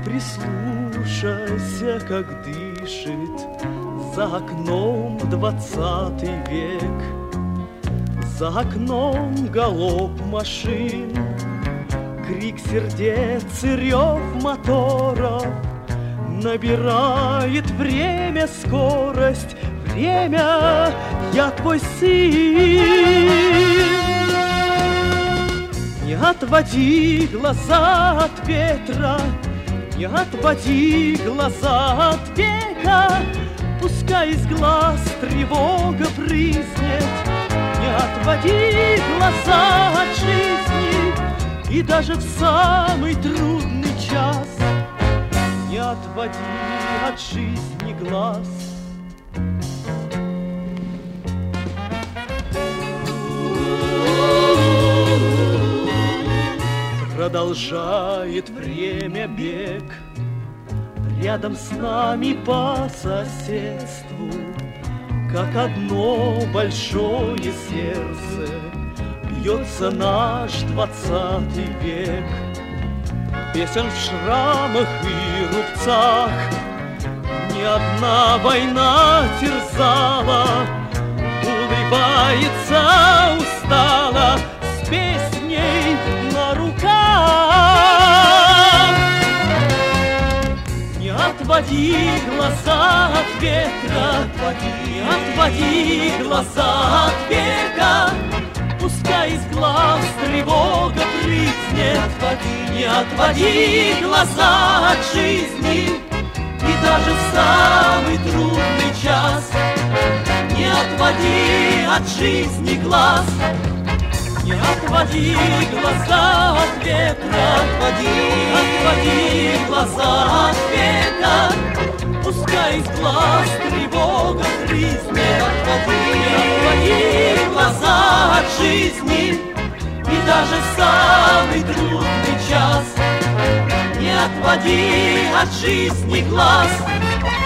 Прислушайся, как дышит за окном 20 век. За окном галоп машин, крик сердец и рев моторов. Набирает время скорость, время, я твой сын. Не отводи глаза от ветра, не отводи глаза от века, пускай из глаз тревога брызнет. Не отводи глаза от жизни, и даже в самый трудный час не отводи от жизни глаз. Продолжает время бег рядом с нами по соседству, как одно большое сердце бьется наш 20 век. Песен в шрамах и рубцах ни одна война терзала, улыбается устало с песней на руках. Не отводи глаза от ветра, не отводи глаза от века, пускай из глаз тревога брызнет. Не отводи глаза от жизни, и даже в самый трудный час не отводи от жизни глаз. Не отводи глаза от ветра, отводи глаза от века, пускай из глаз тревога брызнет. Не отводи глаза от жизни, и даже в самый трудный час не отводи от жизни глаз.